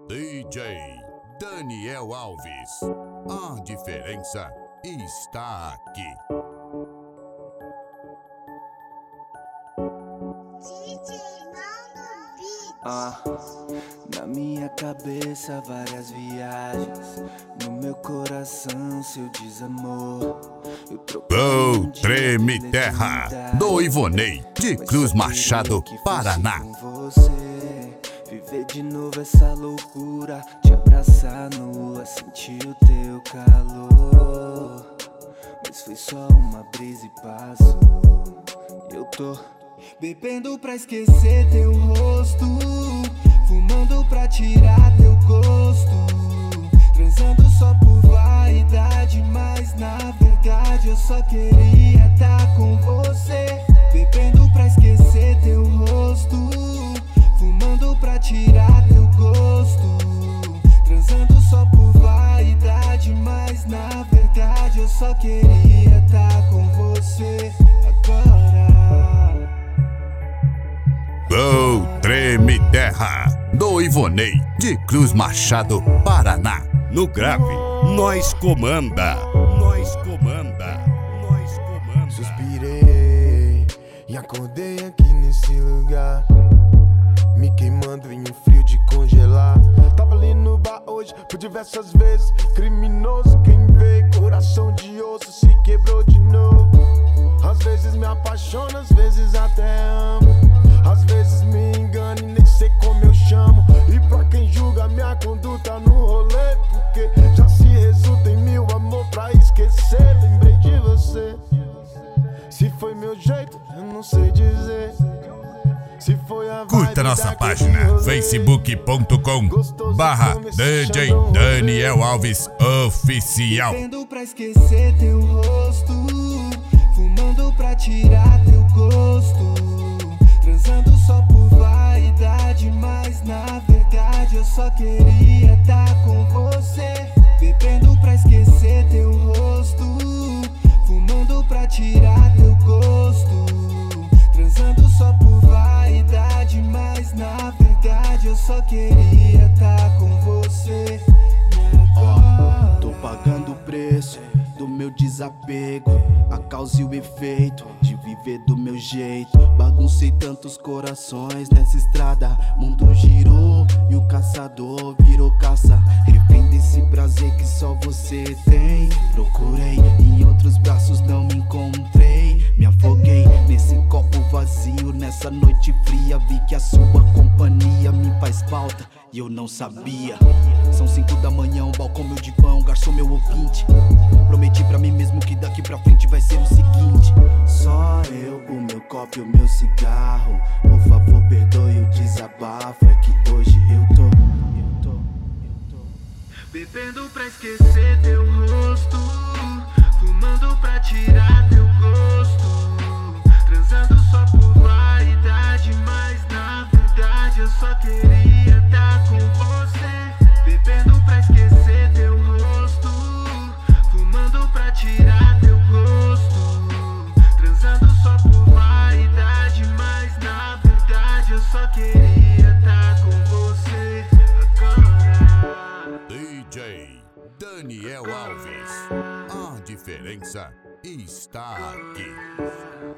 DJ Daniel Alves, a diferença está aqui. Na minha cabeça várias viagens, no meu coração seu desamor. Gol Treme Terra, do Ivonei, de Cruz Machado, Paraná. Viver de novo essa loucura, te abraçar nua, sentir o teu calor. Mas foi só uma brisa e passou. Eu tô bebendo pra esquecer teu rosto, fumando pra tirar teu gosto, transando só por vaidade, mas na verdade eu só queria tá com você. Bebendo pra esquecer teu rosto, fumando pra tirar teu gosto, transando só por vaidade, mas na verdade eu só queria tá com você agora. Gol Treme Terra, do Ivonei, de Cruz Machado, Paraná. No grave, nós comanda. Nós comanda. Nós comanda. Suspirei e acordei aqui nesse lugar, me queimando em um frio de congelar. Tava ali no bar hoje por diversas vezes, criminoso quem vê, coração de osso se quebrou de novo. Às vezes me apaixono, às vezes até amo, às vezes me engano e nem sei como eu chamo. E pra quem julga minha conduta no rolê, porque já se resulta em mil amor pra esquecer. Lembrei de você, se foi meu jeito eu não sei dizer. Se foi a Curta nossa página facebook.com/DJ Daniel Alves Oficial. Bebendo pra esquecer teu rosto, fumando pra tirar teu gosto, transando só por vaidade, mas na verdade eu só queria tá com você. Bebendo pra esquecer teu rosto, fumando pra tirar teu gosto, transando só por vaidade, mas na verdade eu só queria tá com você. Tô pagando o preço do meu desapego, a causa e o efeito de viver do meu jeito. Baguncei tantos corações nessa estrada, mundo girou e o caçador virou caça. Refém desse prazer que só você tem. Procurei em outros braços, não me encontrei. Me afoguei nesse copo vazio, nessa noite fria. Vi que a sua companhia me faz falta e eu não sabia. São 5 da manhã, um balcão meu divã, garçom meu ouvinte. Prometi pra mim mesmo que daqui pra frente vai ser o seguinte: só eu, o meu copo e o meu cigarro. Por favor, perdoe o desabafo, é que hoje eu tô bebendo pra esquecer teu rosto, fumando pra tirar teu gosto, transando só por vaidade, mas na verdade eu só queria tá com você. Bebendo pra esquecer teu rosto, fumando pra tirar teu gosto, transando só por vaidade, mas na verdade eu só queria tá com você agora. DJ Daniel Alves, a diferença está aqui.